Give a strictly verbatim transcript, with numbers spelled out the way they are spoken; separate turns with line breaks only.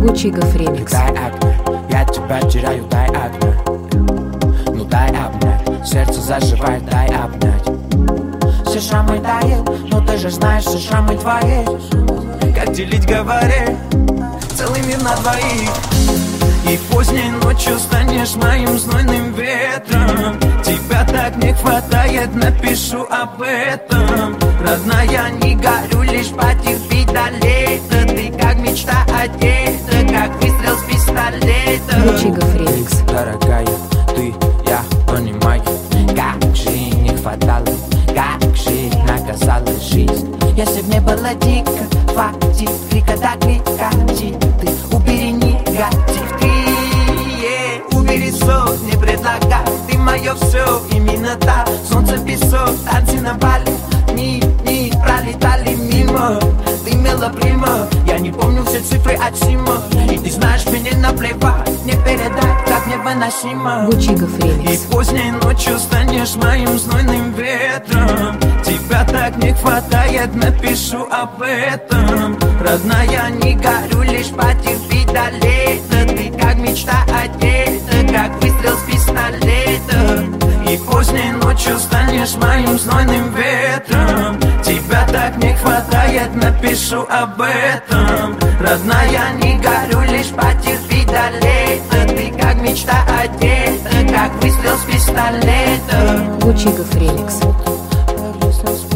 Гучигов ремикс.
Дай обнять, я тебя теряю, дай обнять. Ну дай обнять, сердце заживает, дай обнять. Все шрамы тают, но ты же знаешь, все шрамы твои. Как делить, говори, целый мир на двоих. И поздней ночью станешь моим знойным ветром. Тебя так не хватает, напишу об этом. Родная, не горю, лишь потерпи до лета. Ты как мечта одета, как выстрел с пистолета.
Гучигов ремикс.
Дорогая, ты, я понимаю, как же не хватало, как же наказала жизнь. Если б не было дико, хватит крика до крика. Ты убери негатив, ты убери сон, не предлагай. Ты мое все, именно так. Солнце, песок, танцы на бале. Дни, дни пролетали мимо. Ты мелоприма, я не помню все цифры от Сима. И ты знаешь, мне наплевать, не передать, как невыносимо.
Гучигов ремикс.
И поздней ночью станешь моим знойным ветром. Тебя так не хватает, напишу об этом. Родная, не горю, лишь потерпи до лета. Ты как мечта одета, как выстрел с пистолета. И поздней ночью станешь моим знойным ветром. Тебя так не хватает, напишу об этом. Родная, не горю, лишь потерпи до лета. Ты как мечта одета, как выстрел с пистолета.
Гучигов ремикс.